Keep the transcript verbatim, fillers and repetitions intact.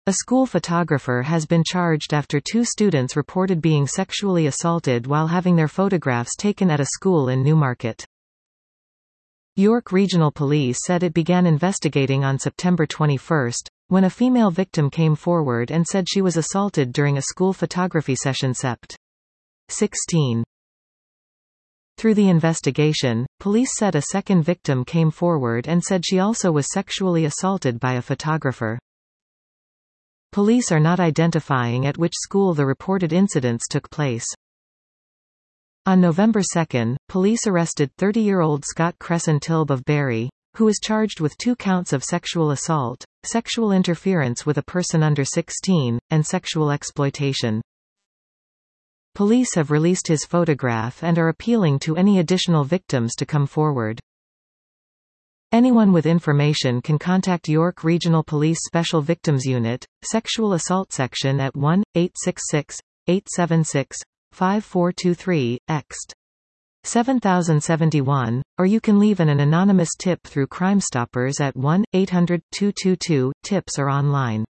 A school photographer has been charged after two students reported being sexually assaulted while having their photographs taken at a school in Newmarket. York Regional Police said it began investigating on September twenty-first, when a female victim came forward and said she was assaulted during a school photography session Sept. sixteen. Through the investigation, police said a second victim came forward and said she also was sexually assaulted by a photographer. Police are not identifying at which school the reported incidents took place. On November second, police arrested thirty-year-old Scott Cresson Tilb of Barry, who is charged with two counts of sexual assault, sexual interference with a person under sixteen, and sexual exploitation. Police have released his photograph and are appealing to any additional victims to come forward. Anyone with information can contact York Regional Police Special Victims Unit, Sexual Assault Section at one eight six six, eight seven six, five four two three, ext. seven thousand seventy-one, or you can leave an, an anonymous tip through Crime Stoppers at one eight hundred, two two two, tips or online.